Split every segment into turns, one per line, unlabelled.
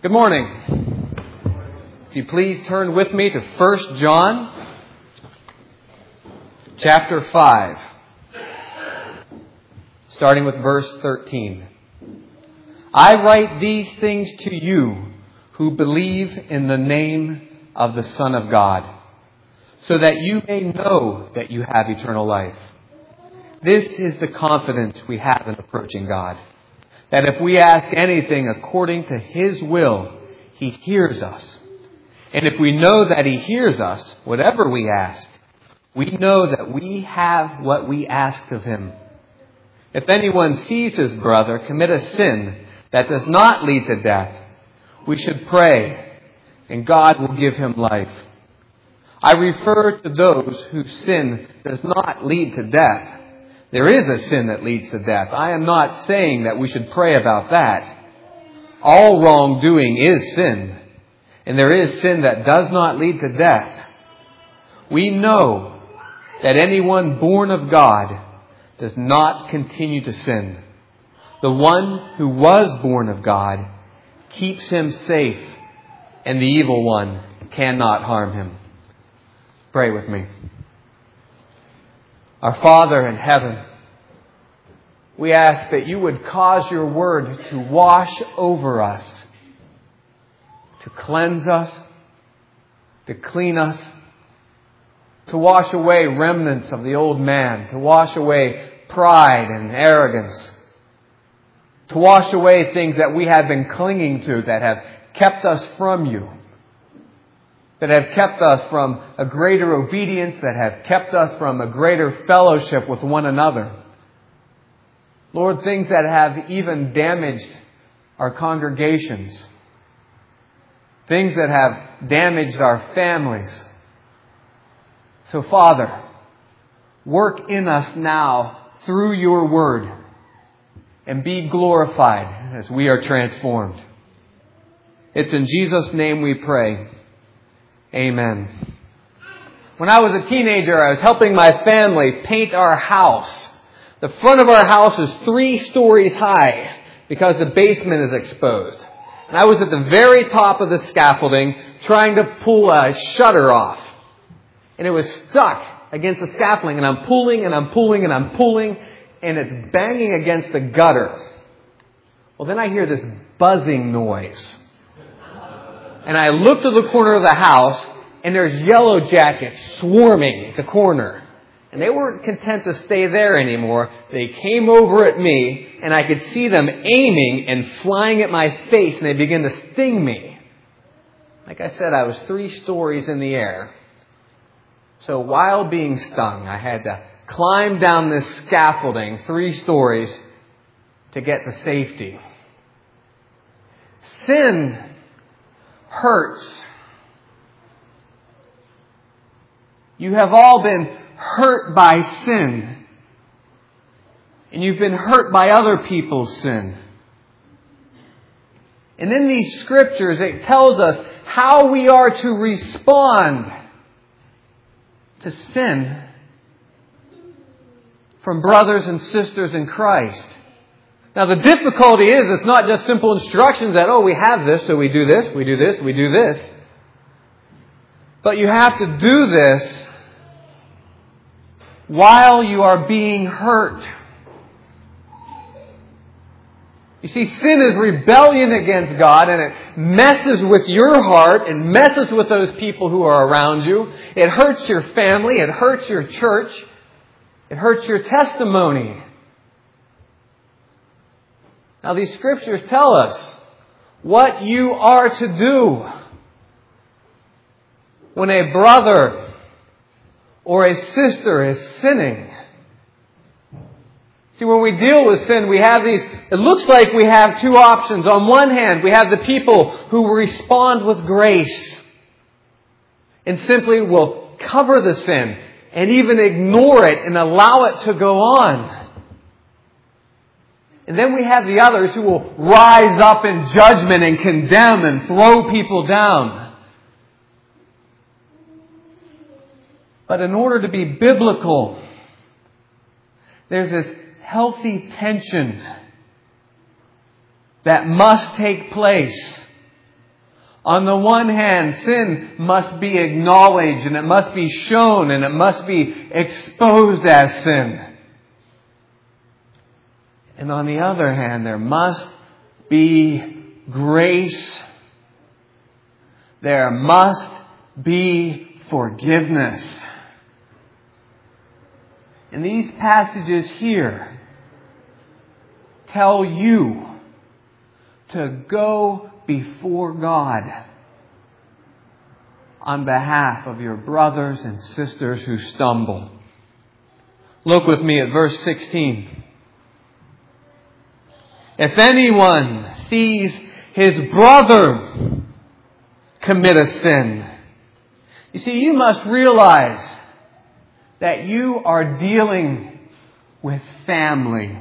Good morning. If you please turn with me to 1 John chapter 5, starting with verse 13. I write these things to you who believe in the name of the Son of God, so that you may know that you have eternal life. This is the confidence we have in approaching God, that if we ask anything according to His will, He hears us. And if we know that He hears us, whatever we ask, we know that we have what we asked of Him. If anyone sees his brother commit a sin that does not lead to death, we should pray, and God will give him life. I refer to those whose sin does not lead to death. There is a sin that leads to death. I am not saying that we should pray about that. All wrongdoing is sin, and there is sin that does not lead to death. We know that anyone born of God does not continue to sin. The one who was born of God keeps him safe, and the evil one cannot harm him. Pray with me. Our Father in heaven, we ask that you would cause your word to wash over us, to cleanse us, to clean us, to wash away remnants of the old man, to wash away pride and arrogance, to wash away things that we have been clinging to that have kept us from you, that have kept us from a greater obedience, that have kept us from a greater fellowship with one another. Lord, things that have even damaged our congregations, things that have damaged our families. So, Father, work in us now through your word and be glorified as we are transformed. It's in Jesus' name we pray. Amen. When I was a teenager, I was helping my family paint our house. The front of our house is 3 stories high because the basement is exposed. And I was at the very top of the scaffolding trying to pull a shutter off. And it was stuck against the scaffolding. And I'm pulling and I'm pulling and I'm pulling. And it's banging against the gutter. Well, then I hear this buzzing noise. And I look to the corner of the house, and there's yellow jackets swarming at the corner. And they weren't content to stay there anymore. They came over at me, and I could see them aiming and flying at my face, and they began to sting me. Like I said, I was 3 stories in the air. So while being stung, I had to climb down this scaffolding 3 stories to get to safety. Sin hurts. You have all been hurt by sin. And you've been hurt by other people's sin. And in these scriptures, it tells us how we are to respond to sin from brothers and sisters in Christ. Now the difficulty is, it's not just simple instructions that, we have this, so we do this, we do this, we do this. But you have to do this while you are being hurt. You see, sin is rebellion against God, and it messes with your heart and messes with those people who are around you. It hurts your family, it hurts your church, it hurts your testimony. Now, these scriptures tell us what you are to do when a brother or a sister is sinning. See, when we deal with sin, we have it looks like we have 2 options. On one hand, we have the people who respond with grace and simply will cover the sin and even ignore it and allow it to go on. And then we have the others who will rise up in judgment and condemn and throw people down. But in order to be biblical, there's this healthy tension that must take place On the one hand, sin must be acknowledged and it must be shown and it must be exposed as sin. And on the other hand, there must be grace. There must be forgiveness. And these passages here tell you to go before God on behalf of your brothers and sisters who stumble. Look with me at verse 16. If anyone sees his brother commit a sin, you see, you must realize that you are dealing with family.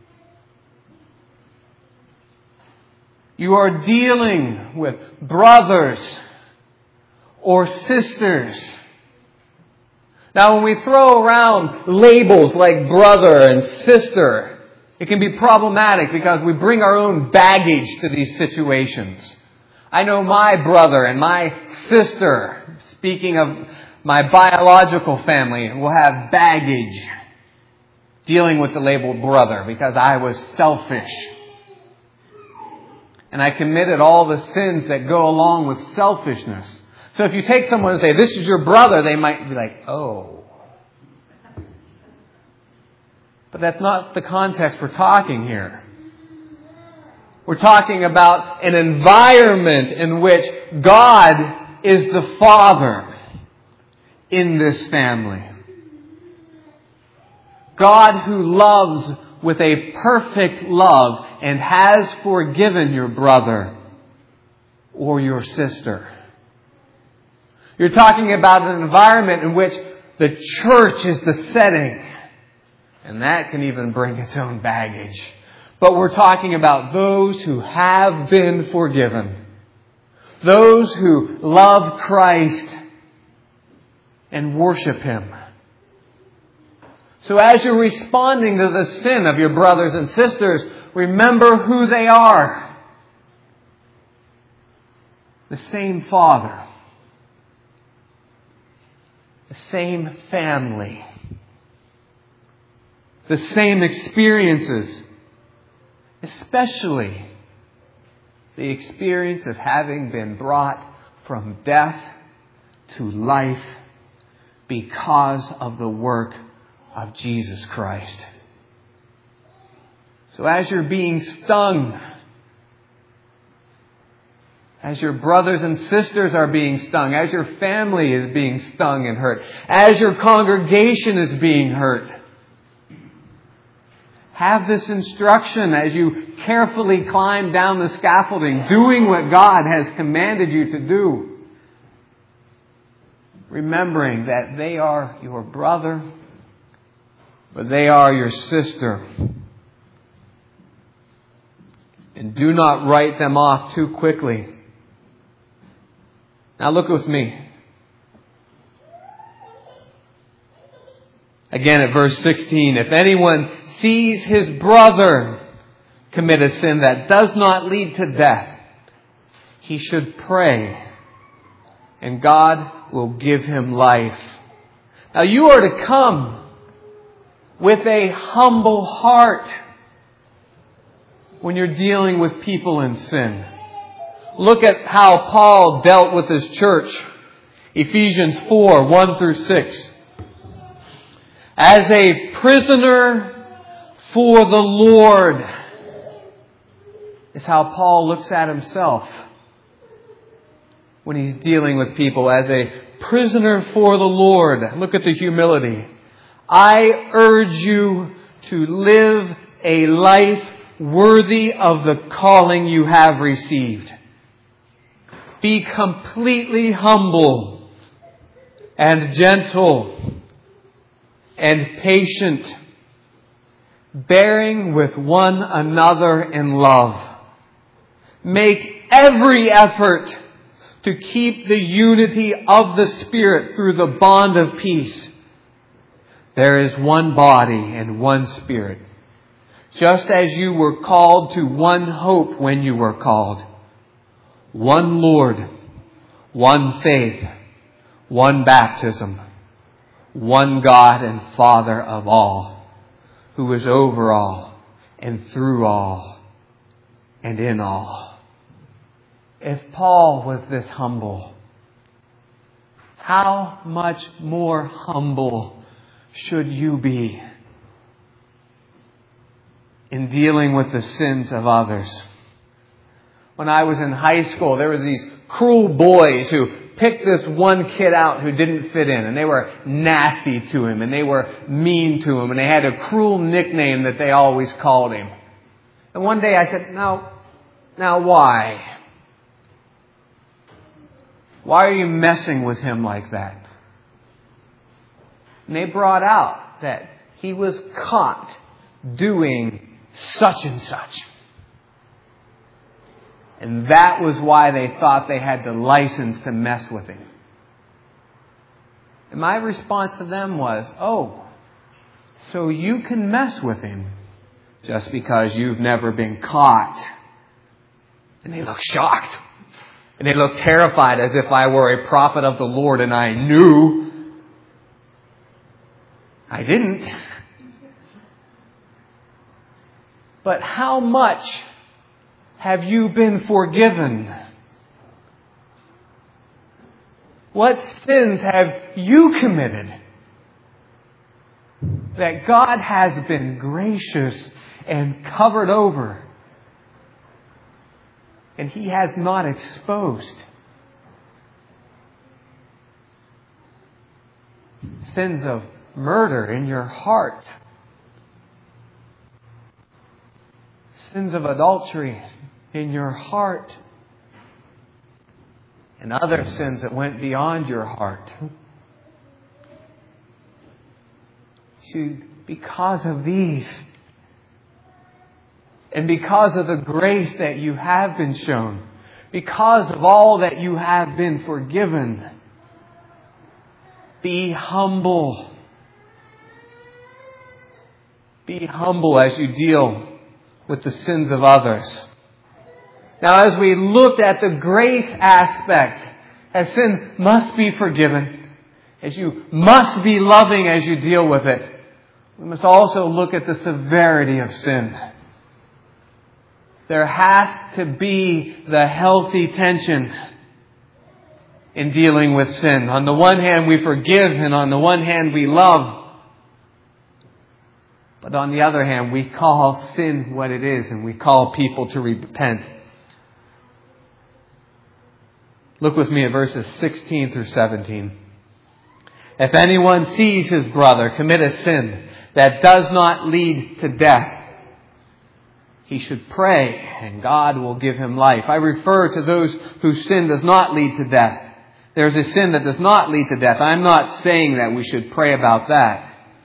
You are dealing with brothers or sisters. Now, when we throw around labels like brother and sister, it can be problematic because we bring our own baggage to these situations. I know my brother and my sister, speaking of my biological family, will have baggage dealing with the label brother because I was selfish. And I committed all the sins that go along with selfishness. So if you take someone and say, this is your brother, they might be like, oh. But that's not the context we're talking here. We're talking about an environment in which God is the Father in this family. God who loves with a perfect love and has forgiven your brother or your sister. You're talking about an environment in which the church is the setting. And that can even bring its own baggage. But we're talking about those who have been forgiven. Those who love Christ and worship Him. So as you're responding to the sin of your brothers and sisters, remember who they are. The same Father. The same family. The same experiences. Especially the experience of having been brought from death to life because of the work of Jesus Christ. So as you're being stung, as your brothers and sisters are being stung, as your family is being stung and hurt, as your congregation is being hurt, have this instruction as you carefully climb down the scaffolding, doing what God has commanded you to do. Remembering that they are your brother, but they are your sister. And do not write them off too quickly. Now look with me. Again at verse 16. If anyone sees his brother commit a sin that does not lead to death, he should pray, and God will give him life. Now you are to come with a humble heart when you're dealing with people in sin. Look at how Paul dealt with his church. Ephesians 4, 1 through 6. As a prisoner for the Lord is how Paul looks at himself when he's dealing with people. As a prisoner for the Lord. Look at the humility. I urge you to live a life worthy of the calling you have received. Be completely humble and gentle and patient, bearing with one another in love. Make every effort to keep the unity of the Spirit through the bond of peace. There is one body and one Spirit, just as you were called to one hope when you were called. one Lord, one faith, one baptism, one God and Father of all, who is over all and through all and in all. If Paul was this humble, how much more humble should you be in dealing with the sins of others? When I was in high school, there was these cruel boys who picked this one kid out who didn't fit in, and they were nasty to him, and they were mean to him, and they had a cruel nickname that they always called him. And one day I said, now why? Why are you messing with him like that? And they brought out that he was caught doing such and such. And that was why they thought they had the license to mess with him. And my response to them was, oh, so you can mess with him just because you've never been caught. And they looked shocked. And they looked terrified, as if I were a prophet of the Lord and I knew. I didn't. But how much have you been forgiven? What sins have you committed that God has been gracious and covered over, and He has not exposed? Sins of murder in your heart. Sins of adultery in your heart. And other sins that went beyond your heart. See, because of these, and because of the grace that you have been shown, because of all that you have been forgiven, be humble. Be humble as you deal with the sins of others. Now, as we looked at the grace aspect, as sin must be forgiven, as you must be loving as you deal with it, we must also look at the severity of sin. There has to be the healthy tension in dealing with sin. On the one hand, we forgive, and on the one hand, we love. But on the other hand, we call sin what it is, and we call people to repent. Look with me at verses 16 through 17. If anyone sees his brother commit a sin that does not lead to death, he should pray, and God will give him life. I refer to those whose sin does not lead to death. There's a sin that does not lead to death. I'm not saying that we should pray about that.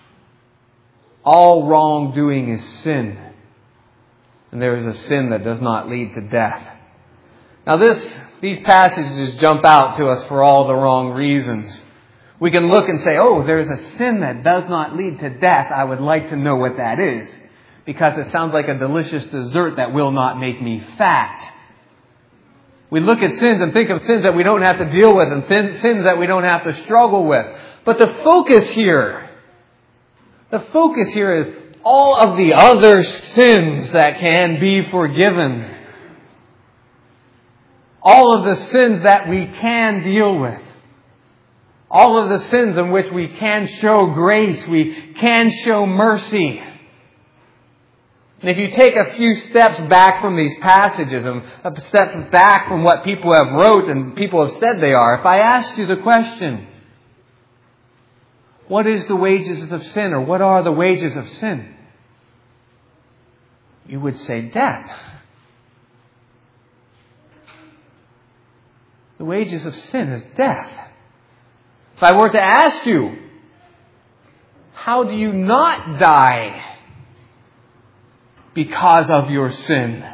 All wrongdoing is sin. And there is a sin that does not lead to death. Now these passages jump out to us for all the wrong reasons. We can look and say, oh, there's a sin that does not lead to death. I would like to know what that is. Because it sounds like a delicious dessert that will not make me fat. We look at sins and think of sins that we don't have to deal with and sins that we don't have to struggle with. But the focus here is all of the other sins that can be forgiven. All of the sins that we can deal with. All of the sins in which we can show grace, we can show mercy. And if you take a few steps back from these passages, and a step back from what people have wrote and people have said they are, if I asked you the question, what is the wages of sin, or what are the wages of sin? You would say death. The wages of sin is death. If I were to ask you, how do you not die because of your sin?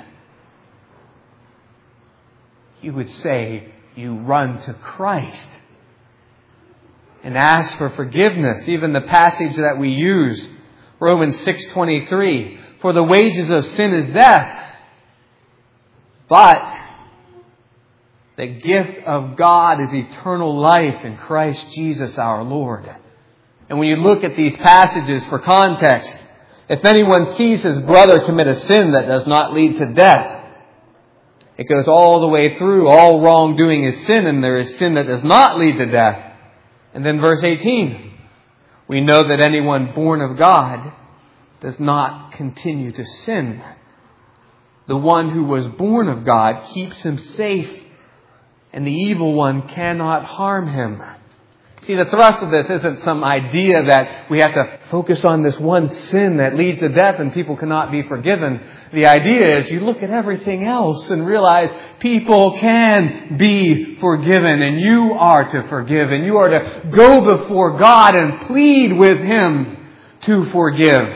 You would say you run to Christ and ask for forgiveness. Even the passage that we use, Romans 6:23, for the wages of sin is death, but The gift of God is eternal life in Christ Jesus our Lord. And when you look at these passages for context, if anyone sees his brother commit a sin that does not lead to death, it goes all the way through. All wrongdoing is sin, and there is sin that does not lead to death. And then verse 18, we know that anyone born of God does not continue to sin. The one who was born of God keeps him safe, and the evil one cannot harm him. See, the thrust of this isn't some idea that we have to focus on this one sin that leads to death and people cannot be forgiven. The idea is you look at everything else and realize people can be forgiven, and you are to forgive, and you are to go before God and plead with Him to forgive.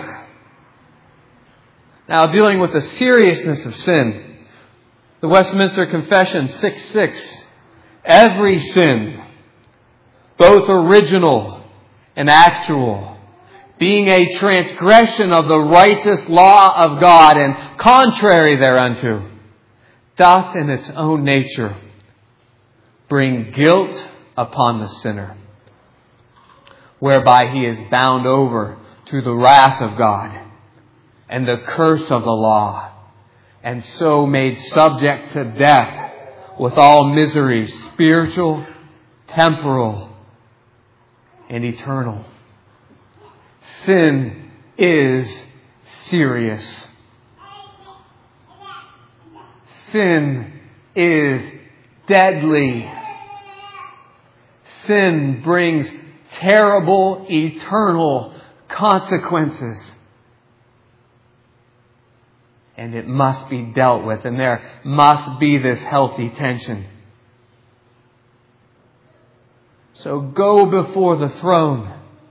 Now, dealing with the seriousness of sin, the Westminster Confession 6:6, every sin, both original and actual, being a transgression of the righteous law of God and contrary thereunto, doth in its own nature bring guilt upon the sinner, whereby he is bound over to the wrath of God and the curse of the law, and so made subject to death with all miseries, spiritual, temporal, and eternal. Sin is serious. Sin is deadly. Sin brings terrible, eternal consequences. And it must be dealt with, and there must be this healthy tension. So go before the throne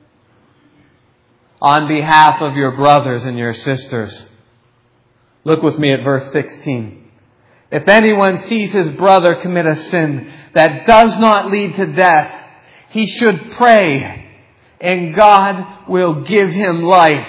on behalf of your brothers and your sisters. Look with me at verse 16. If anyone sees his brother commit a sin that does not lead to death, he should pray, and God will give him life.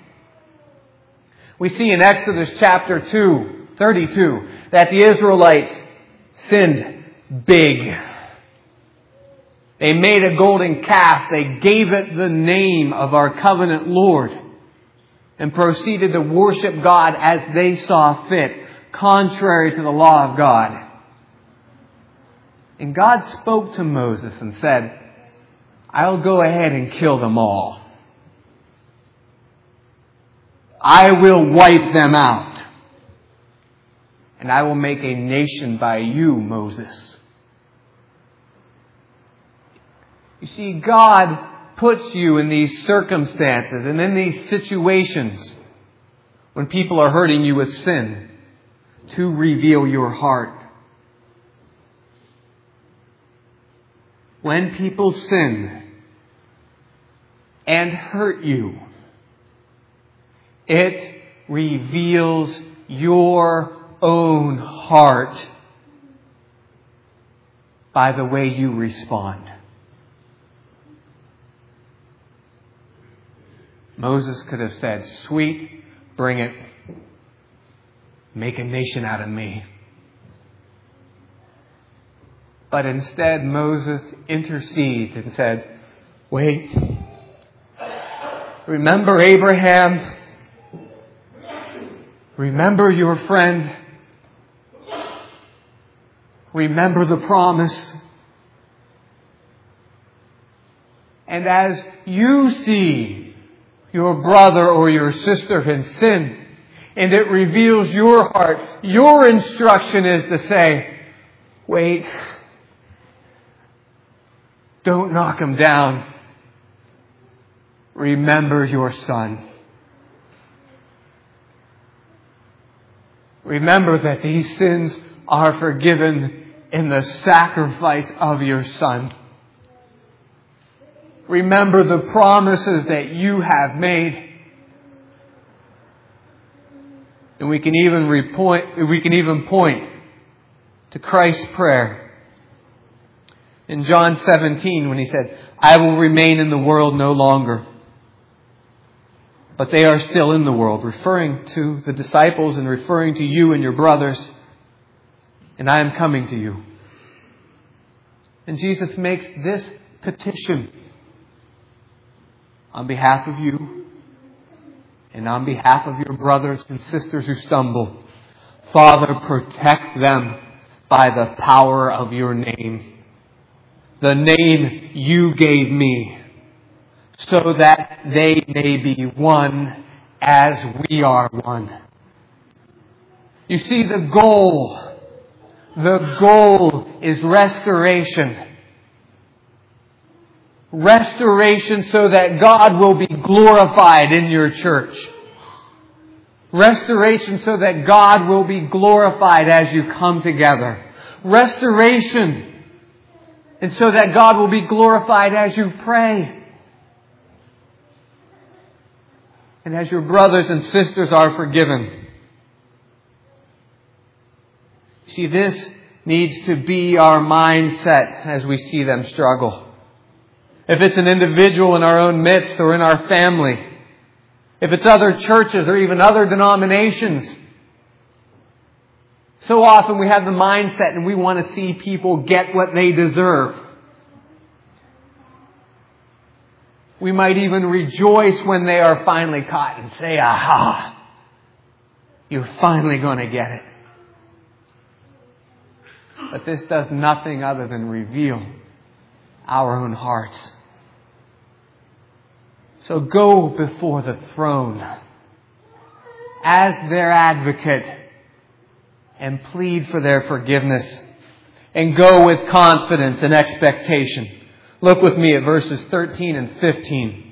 We see in Exodus chapter 32, that the Israelites sinned big. They made a golden calf. They gave it the name of our covenant Lord and proceeded to worship God as they saw fit, contrary to the law of God. And God spoke to Moses and said, I'll go ahead and kill them all. I will wipe them out. And I will make a nation by you, Moses. You see, God puts you in these circumstances and in these situations when people are hurting you with sin to reveal your heart. When people sin and hurt you, it reveals your own heart by the way you respond. Moses could have said, sweet, bring it. Make a nation out of me. But instead, Moses intercedes and said, wait. Remember Abraham. Remember your friend. Remember the promise. And as you see your brother or your sister in sin, and it reveals your heart, your instruction is to say, wait, don't knock him down. Remember your son. Remember that these sins are forgiven in the sacrifice of your son. Remember the promises that you have made. And we can even point to Christ's prayer in John 17 when He said, I will remain in the world no longer, but they are still in the world, referring to the disciples and referring to you and your brothers. And I am coming to you. And Jesus makes this petition on behalf of you and on behalf of your brothers and sisters who stumble. Father, protect them by the power of your name. The name you gave me, so that they may be one as we are one. You see, the goal is restoration. Restoration so that God will be glorified in your church. Restoration so that God will be glorified as you come together. Restoration and so that God will be glorified as you pray. And as your brothers and sisters are forgiven. See, this needs to be our mindset as we see them struggle. If it's an individual in our own midst or in our family, if it's other churches or even other denominations, so often we have the mindset and we want to see people get what they deserve. We might even rejoice when they are finally caught and say, aha, you're finally going to get it. But this does nothing other than reveal our own hearts. So go before the throne as their advocate and plead for their forgiveness. And go with confidence and expectation. Look with me at verses 13 and 15.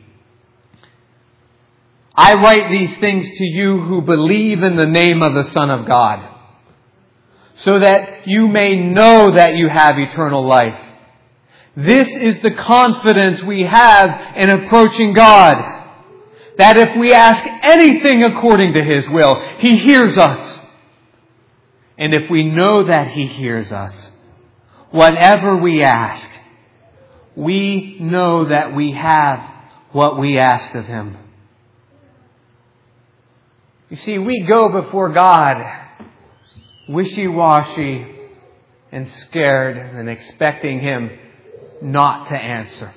I write these things to you who believe in the name of the Son of God, so that you may know that you have eternal life. This is the confidence we have in approaching God, that if we ask anything according to His will, He hears us. And if we know that He hears us, whatever we ask, we know that we have what we asked of Him. You see, we go before God wishy-washy and scared and expecting Him not to answer.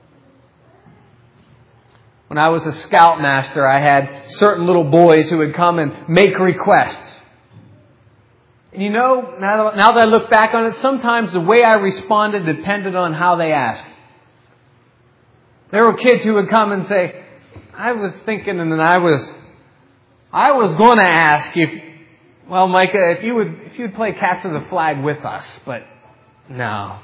When I was a scoutmaster, I had certain little boys who would come and make requests. And you know, now that I look back on it, sometimes the way I responded depended on how they asked. There were kids who would come and say, I was thinking and then I was going to ask well, Micah, if you'd play capture the flag with us, but no.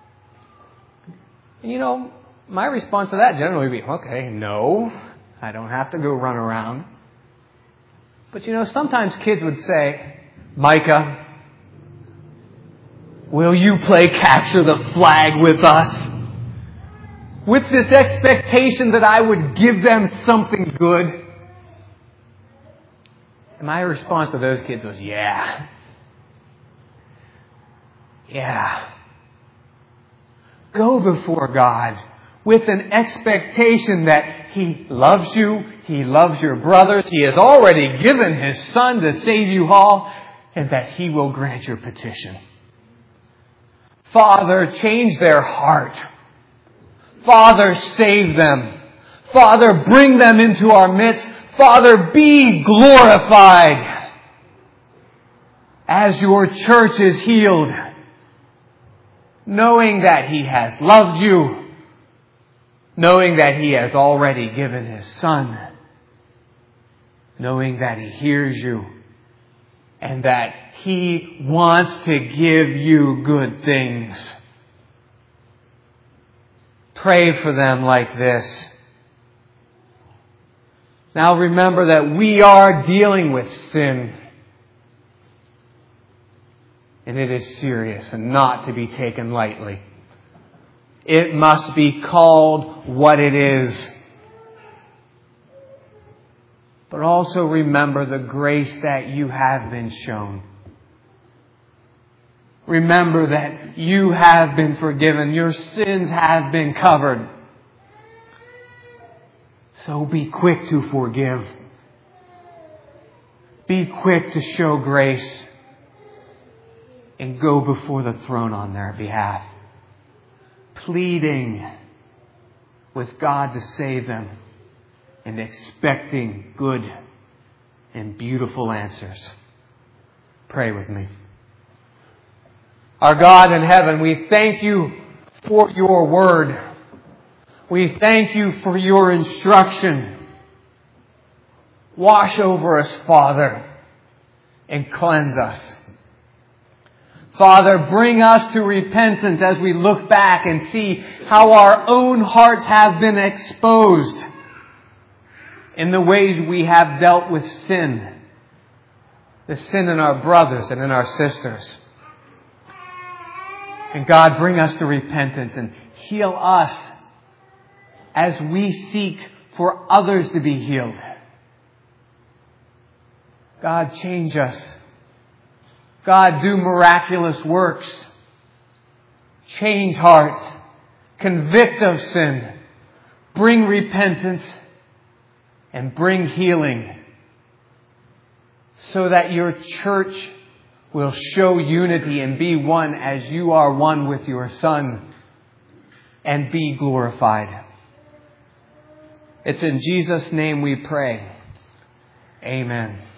And you know, my response to that generally would be, okay, no, I don't have to go run around. But you know, sometimes kids would say, Micah, will you play capture the flag with us? With this expectation that I would give them something good. And my response to those kids was, yeah. Go before God with an expectation that He loves you, He loves your brothers, He has already given His Son to save you all, and that He will grant your petition. Father, change their heart. Father, save them. Father, bring them into our midst. Father, be glorified as your church is healed, knowing that He has loved you, knowing that He has already given His Son, knowing that He hears you, and that He wants to give you good things. Pray for them like this. Now remember that we are dealing with sin. And it is serious and not to be taken lightly. It must be called what it is. But also remember the grace that you have been shown. Remember that you have been forgiven. Your sins have been covered. So be quick to forgive. Be quick to show grace. And go before the throne on their behalf. pleading with God to save them and expecting good and beautiful answers. Pray with me. Our God in heaven, we thank you for your word. We thank you for your instruction. Wash over us, Father, and cleanse us. Father, bring us to repentance as we look back and see how our own hearts have been exposed in the ways we have dealt with sin. The sin in our brothers and in our sisters. And God, bring us to repentance and heal us as we seek for others to be healed. God, change us. God, do miraculous works. Change hearts. Convict of sin. Bring repentance. And bring healing. So that your church will show unity and be one as you are one with your Son. And be glorified. It's in Jesus' name we pray. Amen.